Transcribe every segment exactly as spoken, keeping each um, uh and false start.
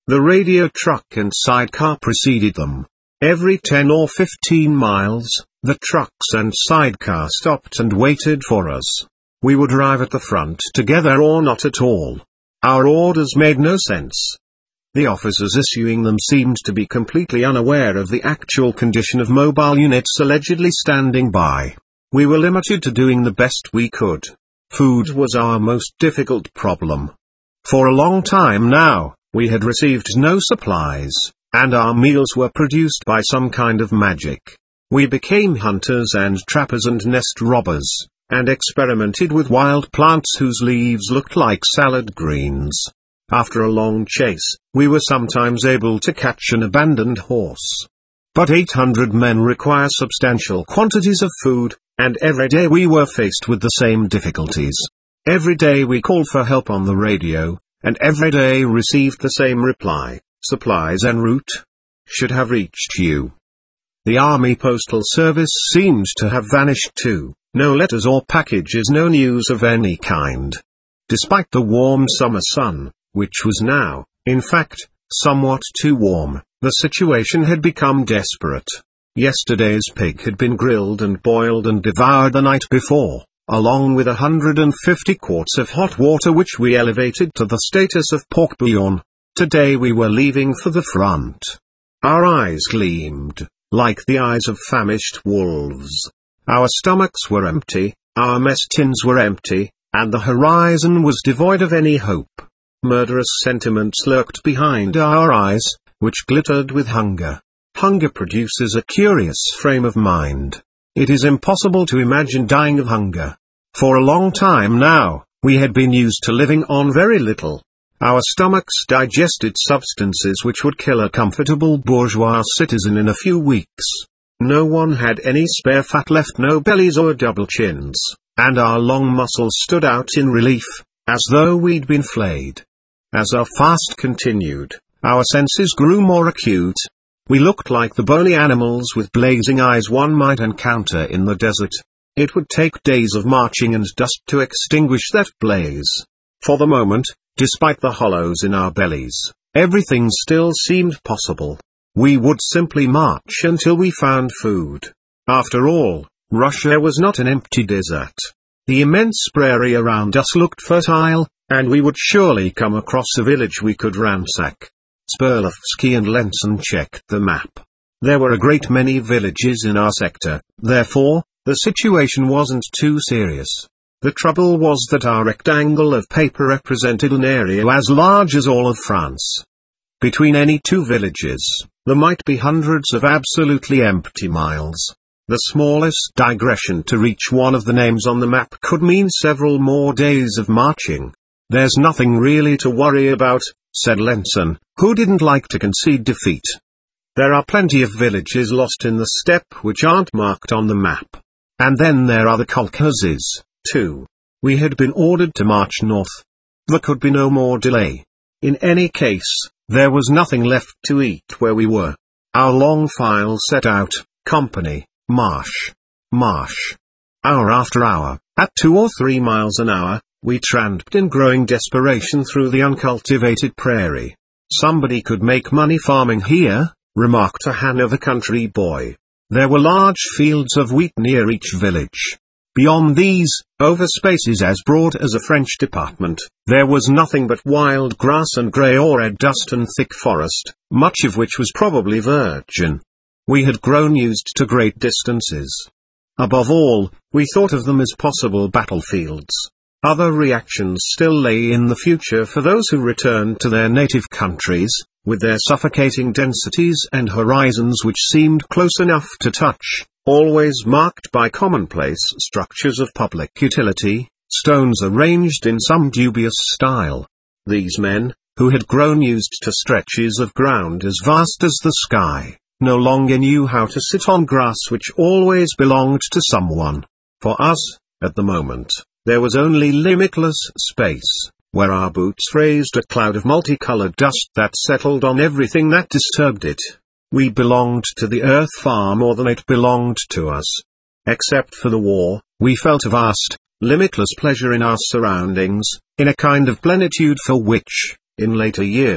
The radio truck and sidecar preceded them. Every ten or fifteen miles, the trucks and sidecar stopped and waited for us. We would arrive at the front together or not at all. Our orders made no sense. The officers issuing them seemed to be completely unaware of the actual condition of mobile units allegedly standing by. We were limited to doing the best we could. Food was our most difficult problem. For a long time now, we had received no supplies, and our meals were produced by some kind of magic. We became hunters and trappers and nest robbers, and experimented with wild plants whose leaves looked like salad greens. After a long chase, we were sometimes able to catch an abandoned horse. But eight hundred men require substantial quantities of food, and every day we were faced with the same difficulties. Every day we called for help on the radio, and every day received the same reply: supplies en route. Should have reached you. The Army Postal Service seemed to have vanished too. No letters or packages, no news of any kind. Despite the warm summer sun, which was now, in fact, somewhat too warm, the situation had become desperate. Yesterday's pig had been grilled and boiled and devoured the night before, along with a hundred and fifty quarts of hot water which we elevated to the status of pork bouillon. Today we were leaving for the front. Our eyes gleamed, like the eyes of famished wolves. Our stomachs were empty, our mess tins were empty, and the horizon was devoid of any hope. Murderous sentiments lurked behind our eyes, which glittered with hunger. Hunger produces a curious frame of mind. It is impossible to imagine dying of hunger. For a long time now, we had been used to living on very little. Our stomachs digested substances which would kill a comfortable bourgeois citizen in a few weeks. No one had any spare fat left, no bellies or double chins, and our long muscles stood out in relief, as though we'd been flayed. As our fast continued, our senses grew more acute. We looked like the bony animals with blazing eyes one might encounter in the desert. It would take days of marching and dust to extinguish that blaze. For the moment, despite the hollows in our bellies, everything still seemed possible. We would simply march until we found food. After all, Russia was not an empty desert. The immense prairie around us looked fertile, and we would surely come across a village we could ransack. Sperlovsky and Lenson checked the map. There were a great many villages in our sector, therefore, the situation wasn't too serious. The trouble was that our rectangle of paper represented an area as large as all of France. Between any two villages, there might be hundreds of absolutely empty miles. The smallest digression to reach one of the names on the map could mean several more days of marching. There's nothing really to worry about, said Lenson, who didn't like to concede defeat. There are plenty of villages lost in the steppe which aren't marked on the map. And then there are the kolkhozes, too. We had been ordered to march north. There could be no more delay. In any case, there was nothing left to eat where we were. Our long file set out, company, march, march. Hour after hour, at two or three miles an hour, we tramped in growing desperation through the uncultivated prairie. Somebody could make money farming here, remarked a Hanover country boy. There were large fields of wheat near each village. Beyond these, over spaces as broad as a French department, there was nothing but wild grass and grey or red dust and thick forest, much of which was probably virgin. We had grown used to great distances. Above all, we thought of them as possible battlefields. Other reactions still lay in the future for those who returned to their native countries, with their suffocating densities and horizons which seemed close enough to touch, always marked by commonplace structures of public utility, stones arranged in some dubious style. These men, who had grown used to stretches of ground as vast as the sky, no longer knew how to sit on grass which always belonged to someone. For us, at the moment, there was only limitless space, where our boots raised a cloud of multicolored dust that settled on everything that disturbed it. We belonged to the earth far more than it belonged to us. Except for the war, we felt a vast, limitless pleasure in our surroundings, in a kind of plenitude for which, in later years,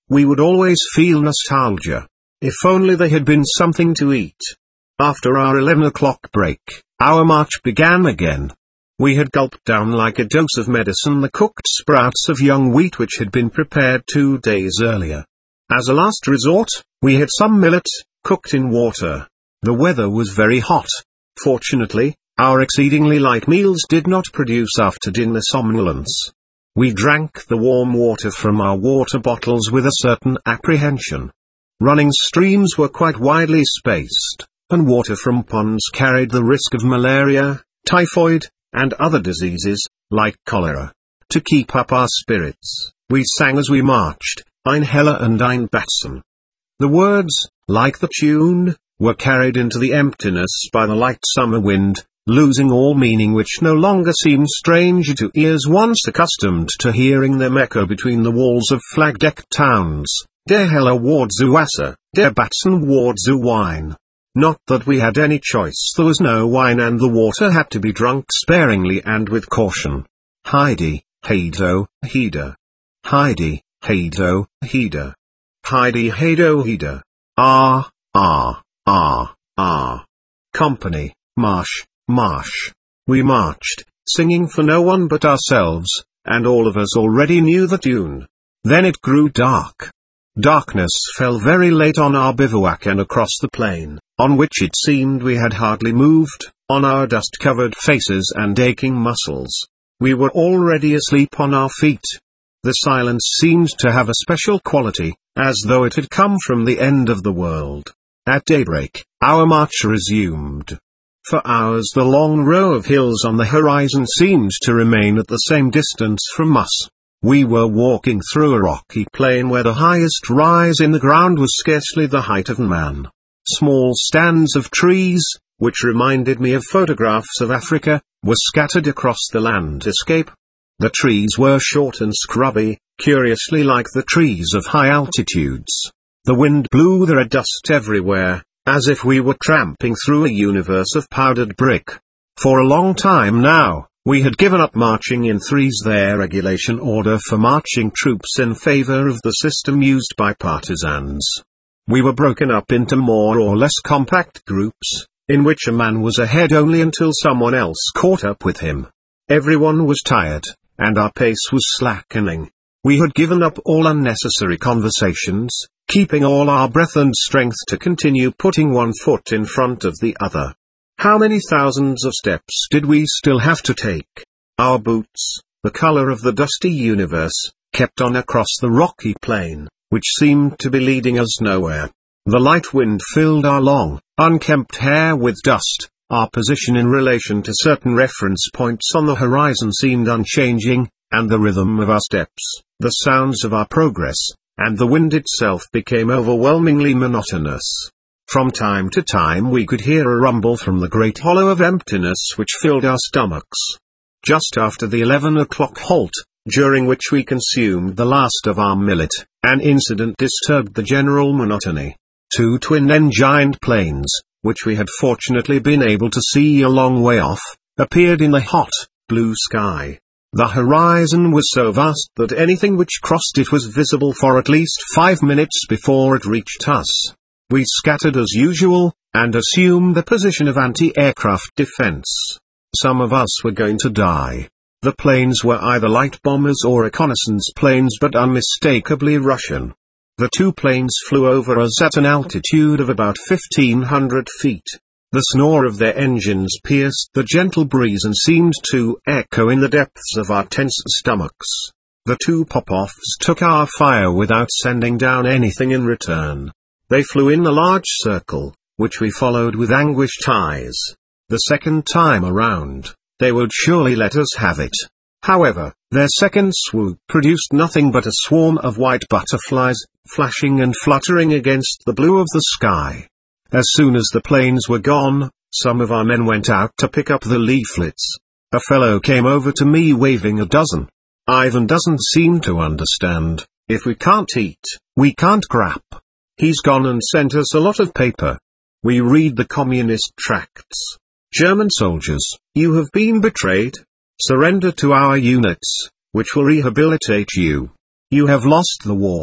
we would always feel nostalgia. If only there had been something to eat. After our eleven o'clock break, our march began again. We had gulped down like a dose of medicine the cooked sprouts of young wheat which had been prepared two days earlier. As a last resort, we had some millet, cooked in water. The weather was very hot. Fortunately, our exceedingly light meals did not produce after-dinner somnolence. We drank the warm water from our water bottles with a certain apprehension. Running streams were quite widely spaced, and water from ponds carried the risk of malaria, typhoid, and other diseases, like cholera. To keep up our spirits, we sang as we marched, Ein Heller and Ein Batson. The words, like the tune, were carried into the emptiness by the light summer wind, losing all meaning which no longer seemed strange to ears once accustomed to hearing them echo between the walls of flag-decked towns. Der Heller Ward zu Wasser, der Batson Ward zu Wein. Not that we had any choice, there was no wine and the water had to be drunk sparingly and with caution. Heidi, Heido, Heda. Heidi, Heido, Heda. Heidi, Heido, Heda. Ah, ah, ah, ah. Company, march, march. We marched, singing for no one but ourselves, and all of us already knew the tune. Then it grew dark. Darkness fell very late on our bivouac and across the plain, on which it seemed we had hardly moved, on our dust-covered faces and aching muscles. We were already asleep on our feet. The silence seemed to have a special quality, as though it had come from the end of the world. At daybreak, our march resumed. For hours the long row of hills on the horizon seemed to remain at the same distance from us. We were walking through a rocky plain where the highest rise in the ground was scarcely the height of man. Small stands of trees, which reminded me of photographs of Africa, were scattered across the landscape. The trees were short and scrubby, curiously like the trees of high altitudes. The wind blew the red dust everywhere, as if we were tramping through a universe of powdered brick. For a long time now, we had given up marching in threes, their regulation order for marching troops, in favor of the system used by partisans. We were broken up into more or less compact groups, in which a man was ahead only until someone else caught up with him. Everyone was tired, and our pace was slackening. We had given up all unnecessary conversations, keeping all our breath and strength to continue putting one foot in front of the other. How many thousands of steps did we still have to take? Our boots, the color of the dusty universe, kept on across the rocky plain, which seemed to be leading us nowhere. The light wind filled our long, unkempt hair with dust. Our position in relation to certain reference points on the horizon seemed unchanging, and the rhythm of our steps, the sounds of our progress, and the wind itself became overwhelmingly monotonous. From time to time we could hear a rumble from the great hollow of emptiness which filled our stomachs. Just after the eleven o'clock halt, during which we consumed the last of our millet, an incident disturbed the general monotony. Two twin-engined planes, which we had fortunately been able to see a long way off, appeared in the hot, blue sky. The horizon was so vast that anything which crossed it was visible for at least five minutes before it reached us. We scattered as usual, and assumed the position of anti-aircraft defense. Some of us were going to die. The planes were either light bombers or reconnaissance planes, but unmistakably Russian. The two planes flew over us at an altitude of about fifteen hundred feet. The snore of their engines pierced the gentle breeze and seemed to echo in the depths of our tense stomachs. The two pop-offs took our fire without sending down anything in return. They flew in a large circle, which we followed with anguished eyes. The second time around, they would surely let us have it. However, their second swoop produced nothing but a swarm of white butterflies, flashing and fluttering against the blue of the sky. As soon as the planes were gone, some of our men went out to pick up the leaflets. A fellow came over to me waving a dozen. Ivan doesn't seem to understand. If we can't eat, we can't crap. He's gone and sent us a lot of paper. We read the communist tracts. German soldiers, you have been betrayed. Surrender to our units, which will rehabilitate you. You have lost the war.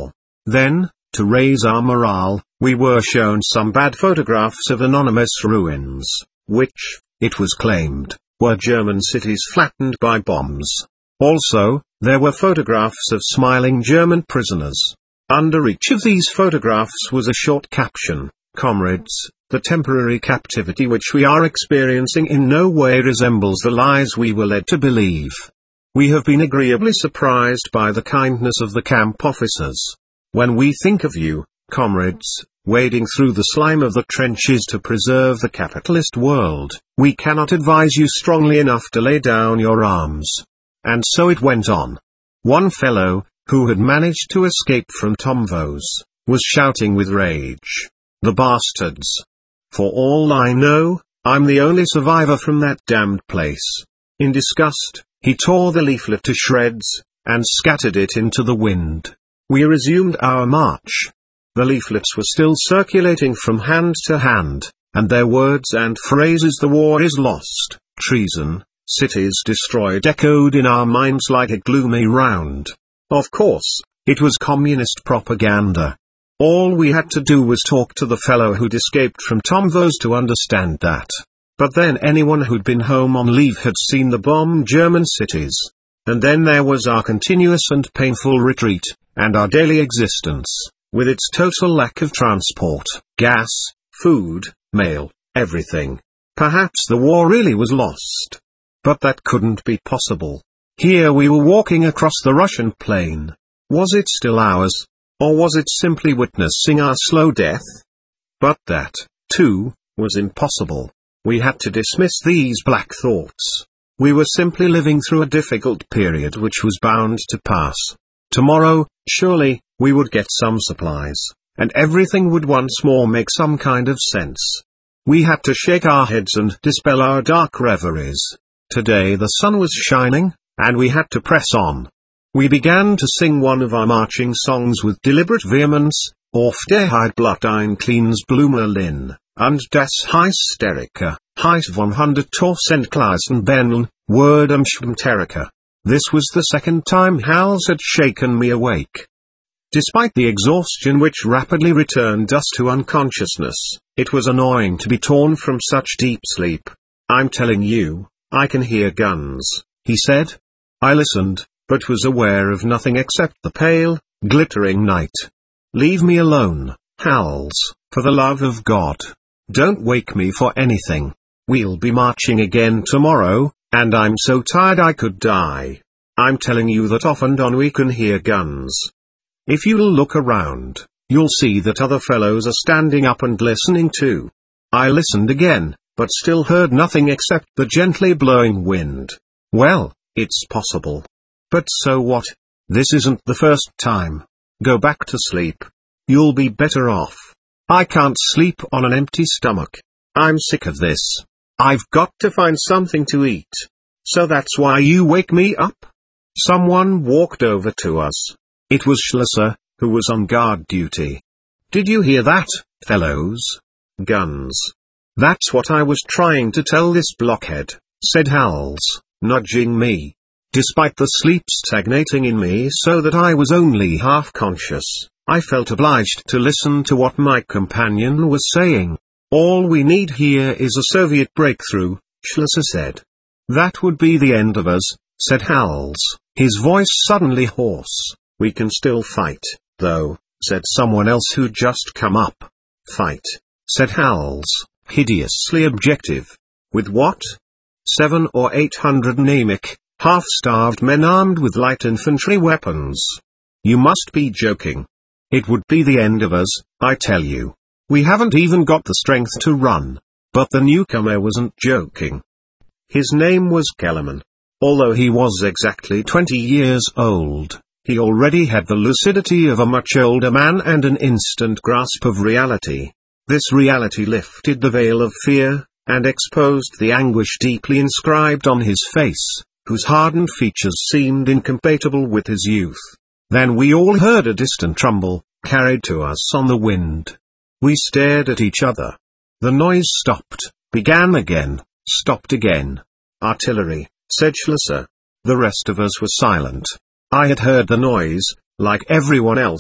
Then, to raise our morale, we were shown some bad photographs of anonymous ruins, which, it was claimed, were German cities flattened by bombs. Also, there were photographs of smiling German prisoners. Under each of these photographs was a short caption: "Comrades, the temporary captivity which we are experiencing in no way resembles the lies we were led to believe. We have been agreeably surprised by the kindness of the camp officers. When we think of you, comrades, wading through the slime of the trenches to preserve the capitalist world, we cannot advise you strongly enough to lay down your arms." And so it went on. One fellow, who had managed to escape from Tomvos, was shouting with rage, "The bastards! For all I know, I'm the only survivor from that damned place." In disgust, he tore the leaflet to shreds, and scattered it into the wind. We resumed our march. The leaflets were still circulating from hand to hand, and their words and phrases "the war is lost," "treason," "cities destroyed" echoed in our minds like a gloomy round. Of course, it was communist propaganda. All we had to do was talk to the fellow who'd escaped from Tomvos to understand that. But then anyone who'd been home on leave had seen the bombed German cities. And then there was our continuous and painful retreat, and our daily existence, with its total lack of transport, gas, food, mail, everything. Perhaps the war really was lost. But that couldn't be possible. Here we were walking across the Russian plain. Was it still ours? Or was it simply witnessing our slow death? But that, too, was impossible. We had to dismiss these black thoughts. We were simply living through a difficult period which was bound to pass. Tomorrow, surely, we would get some supplies, and everything would once more make some kind of sense. We had to shake our heads and dispel our dark reveries. Today the sun was shining, and we had to press on. We began to sing one of our marching songs with deliberate vehemence: "Auf der Heidblatt ein kleines Blumerlin, und das Hysterika, Heit von hundert Tausend Klassen Bernl, Word am Schmterika." This was the second time Hals had shaken me awake. Despite the exhaustion which rapidly returned us to unconsciousness, it was annoying to be torn from such deep sleep. "I'm telling you, I can hear guns," he said. I listened, but was aware of nothing except the pale, glittering night. "Leave me alone, Hals, for the love of God. Don't wake me for anything. We'll be marching again tomorrow, and I'm so tired I could die. I'm telling you that off and on we can hear guns. If you'll look around, you'll see that other fellows are standing up and listening too." I listened again, but still heard nothing except the gently blowing wind. Well, it's possible. But so what? This isn't the first time. Go back to sleep. You'll be better off. I can't sleep on an empty stomach. I'm sick of this. I've got to find something to eat. So that's why you wake me up? Someone walked over to us. It was Schlosser, who was on guard duty. "Did you hear that, fellows? Guns." "That's what I was trying to tell this blockhead," said Hals, nudging me. Despite the sleep stagnating in me so that I was only half conscious, I felt obliged to listen to what my companion was saying. "All we need here is a Soviet breakthrough," Schlosser said. "That would be the end of us," said Hals, his voice suddenly hoarse. "We can still fight, though," said someone else who'd just come up. "Fight," said Hals, hideously objective. "With what? Seven or eight hundred anemic, half-starved men armed with light infantry weapons? You must be joking. It would be the end of us, I tell you. We haven't even got the strength to run." But the newcomer wasn't joking. His name was Kellerman. Although he was exactly twenty years old, he already had the lucidity of a much older man and an instant grasp of reality. This reality lifted the veil of fear, and exposed the anguish deeply inscribed on his face, whose hardened features seemed incompatible with his youth. Then we all heard a distant rumble, carried to us on the wind. We stared at each other. The noise stopped, began again, stopped again. "Artillery," said Schlosser. The rest of us were silent. I had heard the noise, like everyone else,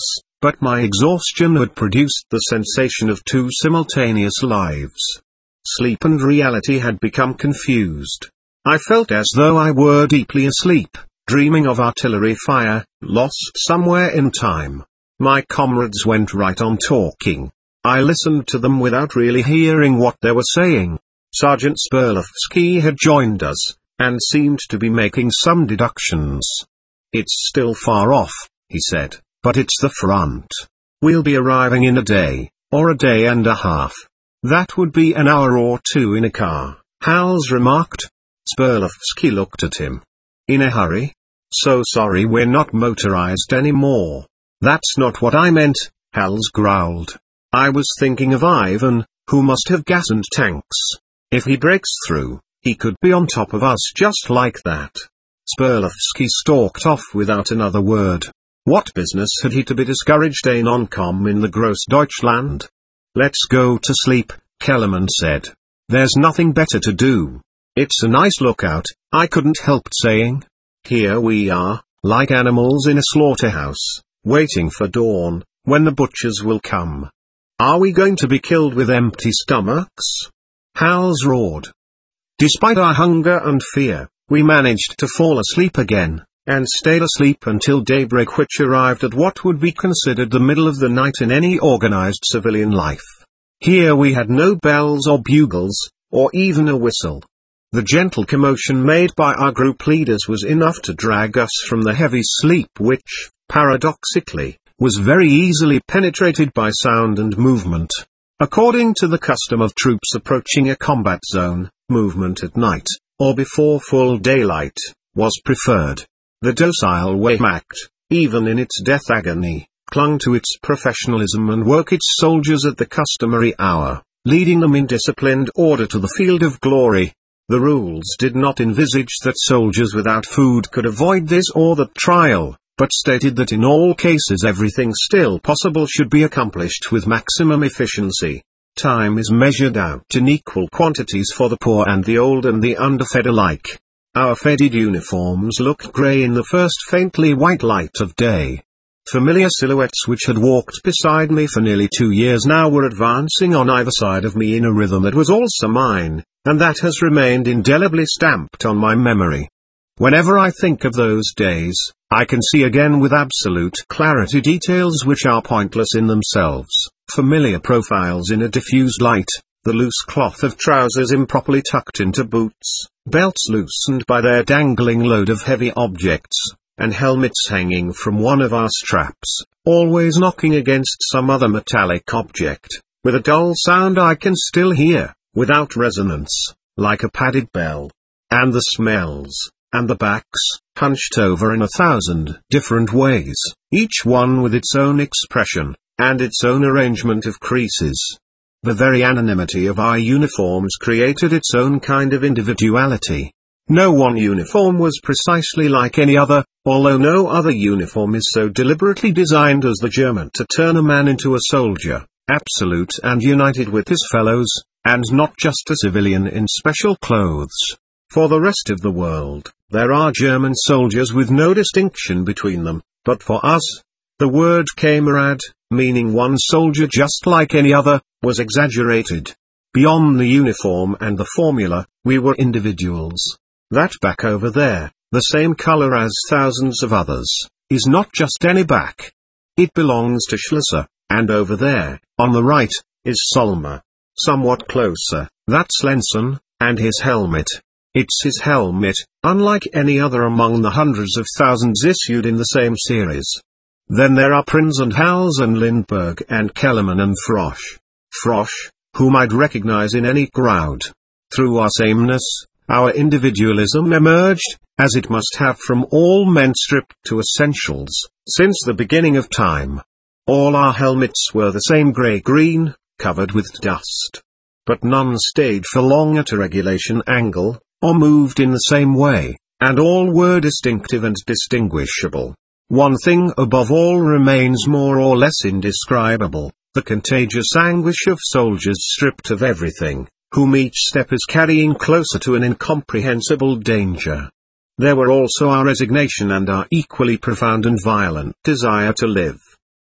but my exhaustion had produced the sensation of two simultaneous lives. Sleep and reality had become confused. I felt as though I were deeply asleep, dreaming of artillery fire, lost somewhere in time. My comrades went right on talking. I listened to them without really hearing what they were saying. Sergeant Sperlovsky had joined us, and seemed to be making some deductions. "It's still far off," he said, "but it's the front. We'll be arriving in a day, or a day and a half. That would be an hour or two in a car," Hals remarked. Sperlovsky looked at him. "In a hurry? So sorry we're not motorized anymore." "That's not what I meant," Hals growled. "I was thinking of Ivan, who must have gas and tanks. If he breaks through, he could be on top of us just like that." Sperlovsky stalked off without another word. What business had he to be discouraged a non-com in the Grossdeutschland? "Let's go to sleep," Kellerman said. "There's nothing better to do. It's a nice lookout," I couldn't help saying. "Here we are, like animals in a slaughterhouse, waiting for dawn, when the butchers will come. Are we going to be killed with empty stomachs?" Hals roared. Despite our hunger and fear, we managed to fall asleep again, and stayed asleep until daybreak, which arrived at what would be considered the middle of the night in any organized civilian life. Here we had no bells or bugles, or even a whistle. The gentle commotion made by our group leaders was enough to drag us from the heavy sleep which, paradoxically, was very easily penetrated by sound and movement. According to the custom of troops approaching a combat zone, movement at night, or before full daylight, was preferred. The docile Wehrmacht, even in its death agony, clung to its professionalism and woke its soldiers at the customary hour, leading them in disciplined order to the field of glory. The rules did not envisage that soldiers without food could avoid this or that trial, but stated that in all cases everything still possible should be accomplished with maximum efficiency. Time is measured out in equal quantities for the poor and the old and the underfed alike. Our faded uniforms looked grey in the first faintly white light of day. Familiar silhouettes which had walked beside me for nearly two years now were advancing on either side of me in a rhythm that was also mine, and that has remained indelibly stamped on my memory. Whenever I think of those days, I can see again with absolute clarity details which are pointless in themselves, familiar profiles in a diffused light, the loose cloth of trousers improperly tucked into boots, belts loosened by their dangling load of heavy objects, and helmets hanging from one of our straps, always knocking against some other metallic object, with a dull sound I can still hear, without resonance, like a padded bell. And the smells, and the backs, hunched over in a thousand different ways, each one with its own expression, and its own arrangement of creases. The very anonymity of our uniforms created its own kind of individuality. No one uniform was precisely like any other, although no other uniform is so deliberately designed as the German to turn a man into a soldier, absolute and united with his fellows, and not just a civilian in special clothes. For the rest of the world, there are German soldiers with no distinction between them, but for us, the word kamerad, meaning one soldier just like any other, was exaggerated. Beyond the uniform and the formula, we were individuals. That back over there, the same color as thousands of others, is not just any back. It belongs to Schlosser, and over there, on the right, is Solmer. Somewhat closer, that's Lenson, and his helmet. It's his helmet, unlike any other among the hundreds of thousands issued in the same series. Then there are Prinz and Hals and Lindbergh and Kellerman and Frosch. Frosch, whom I'd recognize in any crowd. Through our sameness, our individualism emerged, as it must have from all men stripped to essentials, since the beginning of time. All our helmets were the same grey-green, covered with dust. But none stayed for long at a regulation angle, or moved in the same way, and all were distinctive and distinguishable. One thing above all remains more or less indescribable, the contagious anguish of soldiers stripped of everything, whom each step is carrying closer to an incomprehensible danger. There were also our resignation and our equally profound and violent desire to live.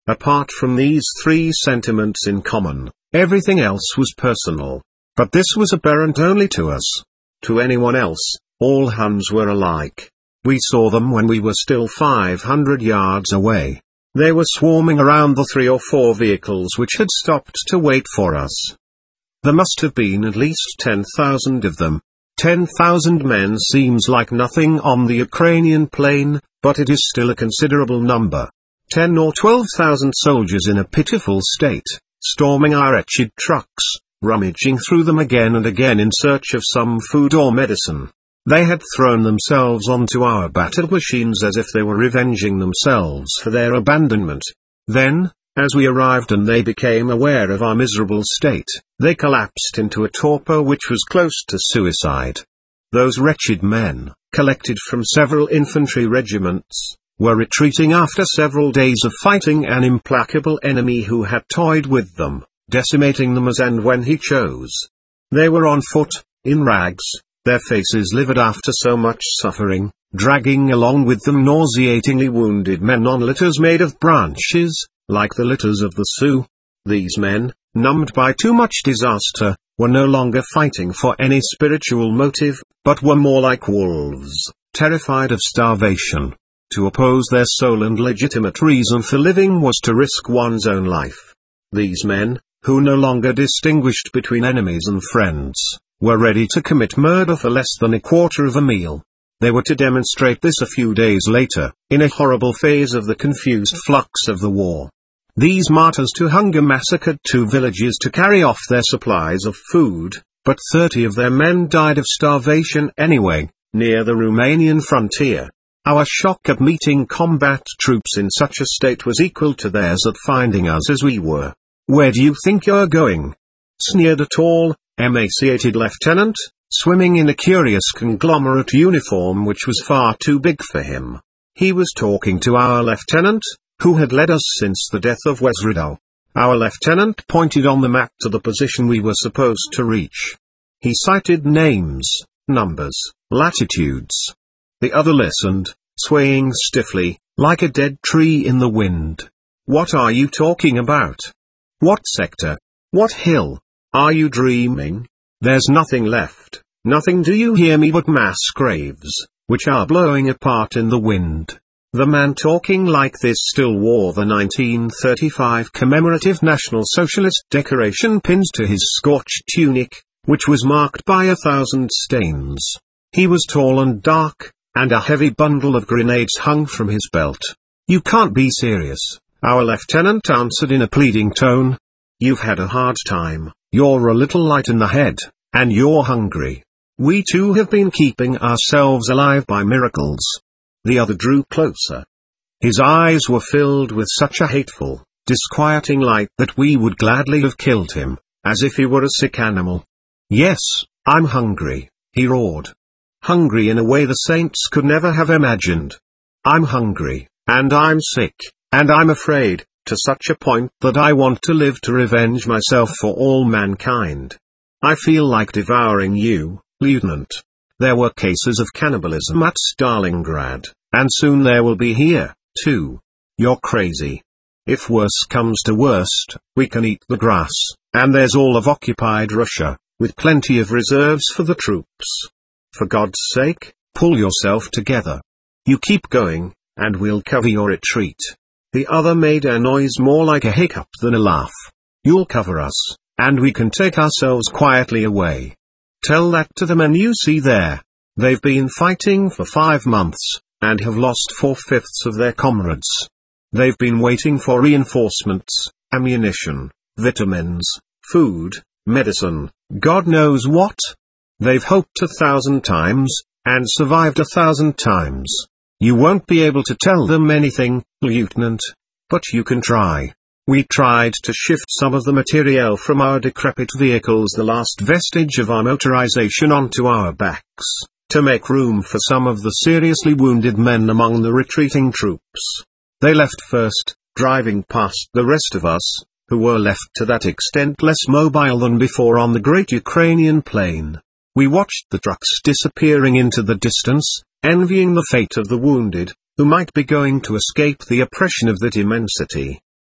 Apart from these three sentiments in common, everything else was personal. But this was apparent only to us. To anyone else, all Huns were alike. We saw them when we were still five hundred yards away. They were swarming around the three or four vehicles which had stopped to wait for us. There must have been at least ten thousand of them. ten thousand men seems like nothing on the Ukrainian plain, but it is still a considerable number. ten or twelve thousand soldiers in a pitiful state, storming our wretched trucks, rummaging through them again and again in search of some food or medicine. They had thrown themselves onto our battle machines as if they were revenging themselves for their abandonment. Then, as we arrived and they became aware of our miserable state, they collapsed into a torpor which was close to suicide. Those wretched men, collected from several infantry regiments, were retreating after several days of fighting an implacable enemy who had toyed with them, decimating them as and when he chose. They were on foot, in rags, their faces livid after so much suffering, dragging along with them nauseatingly wounded men on litters made of branches, like the litters of the Sioux. These men, numbed by too much disaster, were no longer fighting for any spiritual motive, but were more like wolves, terrified of starvation. To oppose their sole and legitimate reason for living was to risk one's own life. These men, who no longer distinguished between enemies and friends, were ready to commit murder for less than a quarter of a meal. They were to demonstrate this a few days later, in a horrible phase of the confused flux of the war. These martyrs to hunger massacred two villages to carry off their supplies of food, but thirty of their men died of starvation anyway, near the Romanian frontier. Our shock at meeting combat troops in such a state was equal to theirs at finding us as we were. "Where do you think you're going?" sneered a tall, emaciated lieutenant, swimming in a curious conglomerate uniform which was far too big for him. He was talking to our lieutenant, who had led us since the death of Wezredow. Our lieutenant pointed on the map to the position we were supposed to reach. He cited names, numbers, latitudes. The other listened, swaying stiffly, like a dead tree in the wind. "What are you talking about? What sector? What hill? Are you dreaming? There's nothing left, nothing, do you hear me, but mass graves, which are blowing apart in the wind." The man talking like this still wore the nineteen thirty-five commemorative National Socialist decoration pinned to his scorched tunic, which was marked by a thousand stains. He was tall and dark, and a heavy bundle of grenades hung from his belt. "You can't be serious," our lieutenant answered in a pleading tone. "You've had a hard time, you're a little light in the head, and you're hungry. We too have been keeping ourselves alive by miracles." The other drew closer. His eyes were filled with such a hateful, disquieting light that we would gladly have killed him, as if he were a sick animal. "Yes, I'm hungry," he roared. Hungry in a way the saints could never have imagined. "I'm hungry, and I'm sick, and I'm afraid, to such a point that I want to live to revenge myself for all mankind. I feel like devouring you, Lieutenant. There were cases of cannibalism at Stalingrad, and soon there will be here, too. You're crazy. If worse comes to worst, we can eat the grass, and there's all of occupied Russia, with plenty of reserves for the troops. For God's sake, pull yourself together. You keep going, and we'll cover your retreat." The other made a noise more like a hiccup than a laugh. "You'll cover us, and we can take ourselves quietly away. Tell that to the men you see there. They've been fighting for five months, and have lost four-fifths of their comrades. They've been waiting for reinforcements, ammunition, vitamins, food, medicine, God knows what. They've hoped a thousand times, and survived a thousand times. You won't be able to tell them anything, Lieutenant, but you can try. We tried to shift some of the materiel from our decrepit vehicles, the last vestige of our motorization, onto our backs, to make room for some of the seriously wounded men among the retreating troops. They left first, driving past the rest of us, who were left to that extent less mobile than before on the great Ukrainian plain. We watched the trucks disappearing into the distance, envying the fate of the wounded, who might be going to escape the oppression of that immensity.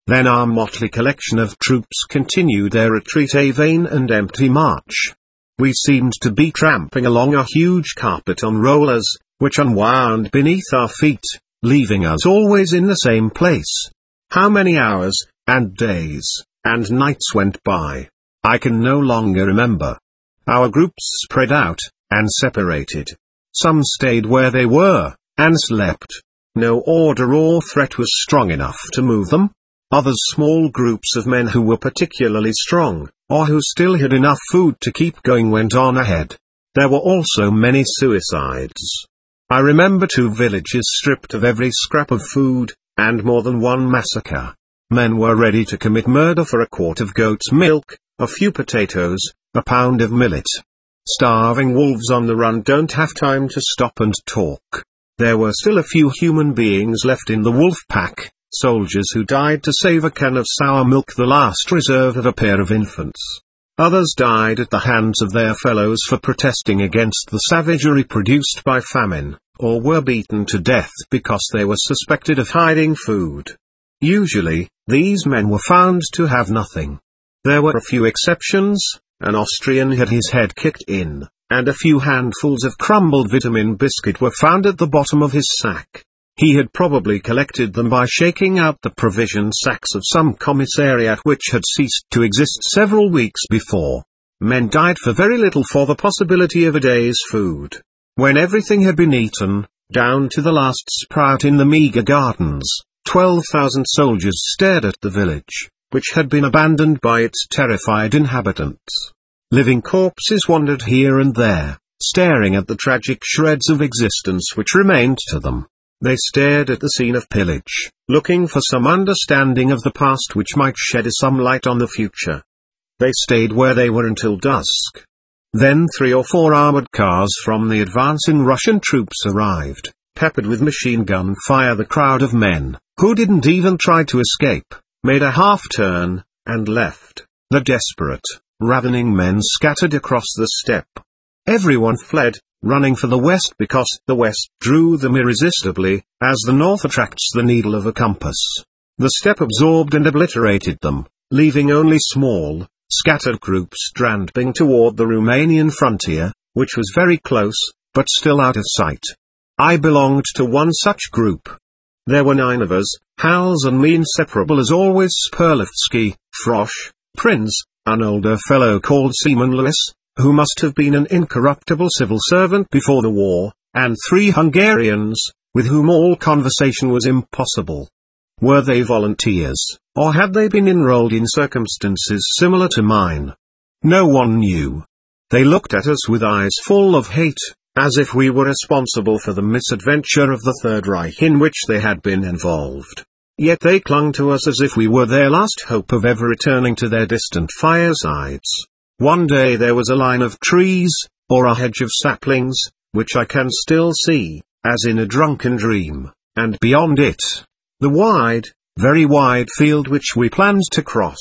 Then our motley collection of troops continued their retreat, a vain and empty march. We seemed to be tramping along a huge carpet on rollers, which unwound beneath our feet, leaving us always in the same place. How many hours, and days, and nights went by, I can no longer remember. Our groups spread out, and separated. Some stayed where they were, and slept. No order or threat was strong enough to move them. Others, small groups of men who were particularly strong, or who still had enough food to keep going, went on ahead. There were also many suicides. I remember two villages stripped of every scrap of food, and more than one massacre. Men were ready to commit murder for a quart of goat's milk, a few potatoes, a pound of millet. Starving wolves on the run don't have time to stop and talk. There were still a few human beings left in the wolf pack, soldiers who died to save a can of sour milk, the last reserve of a pair of infants. Others died at the hands of their fellows for protesting against the savagery produced by famine, or were beaten to death because they were suspected of hiding food. Usually, these men were found to have nothing. There were a few exceptions. An Austrian had his head kicked in, and a few handfuls of crumbled vitamin biscuit were found at the bottom of his sack. He had probably collected them by shaking out the provision sacks of some commissariat which had ceased to exist several weeks before. Men died for very little for the possibility of a day's food. When everything had been eaten, down to the last sprout in the meager gardens, twelve thousand soldiers stared at the village, which had been abandoned by its terrified inhabitants. Living corpses wandered here and there, staring at the tragic shreds of existence which remained to them. They stared at the scene of pillage, looking for some understanding of the past which might shed some light on the future. They stayed where they were until dusk. Then three or four armored cars from the advancing Russian troops arrived, peppered with machine gun fire. The crowd of men, who didn't even try to escape, made a half-turn, and left. The desperate, ravening men scattered across the steppe. Everyone fled, running for the west because the west drew them irresistibly, as the north attracts the needle of a compass. The steppe absorbed and obliterated them, leaving only small, scattered groups tramping toward the Romanian frontier, which was very close, but still out of sight. I belonged to one such group. There were nine of us, Hals and me, inseparable as always: Sperlivsky, Frosch, Prinz, an older fellow called Seaman Lewis, who must have been an incorruptible civil servant before the war, and three Hungarians, with whom all conversation was impossible. Were they volunteers, or had they been enrolled in circumstances similar to mine? No one knew. They looked at us with eyes full of hate, as if we were responsible for the misadventure of the Third Reich in which they had been involved. Yet they clung to us as if we were their last hope of ever returning to their distant firesides. One day there was a line of trees, or a hedge of saplings, which I can still see, as in a drunken dream, and beyond it, the wide, very wide field which we planned to cross.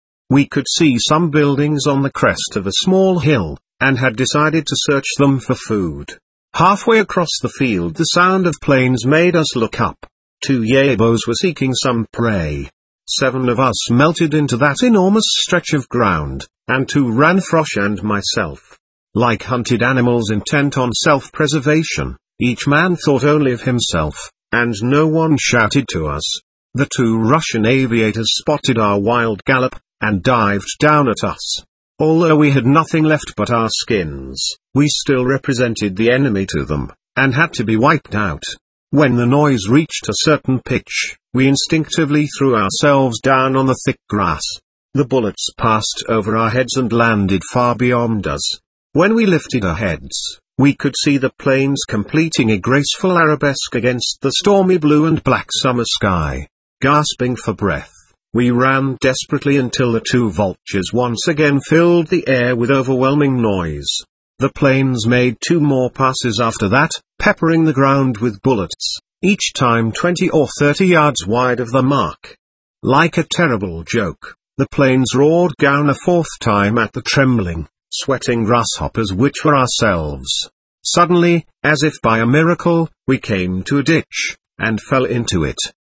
We could see some buildings on the crest of a small hill, and had decided to search them for food. Halfway across the field the sound of planes made us look up. Two yabos were seeking some prey. Seven of us melted into that enormous stretch of ground, and two ran, Frosch and myself. Like hunted animals intent on self-preservation, each man thought only of himself, and no one shouted to us. The two Russian aviators spotted our wild gallop, and dived down at us. Although we had nothing left but our skins, we still represented the enemy to them, and had to be wiped out. When the noise reached a certain pitch, we instinctively threw ourselves down on the thick grass. The bullets passed over our heads and landed far beyond us. When we lifted our heads, we could see the planes completing a graceful arabesque against the stormy blue and black summer sky. Gasping for breath, we ran desperately until the two vultures once again filled the air with overwhelming noise. The planes made two more passes after that, peppering the ground with bullets, each time twenty or thirty yards wide of the mark. Like a terrible joke, the planes roared down a fourth time at the trembling, sweating grasshoppers which were ourselves. Suddenly, as if by a miracle, we came to a ditch, and fell into it.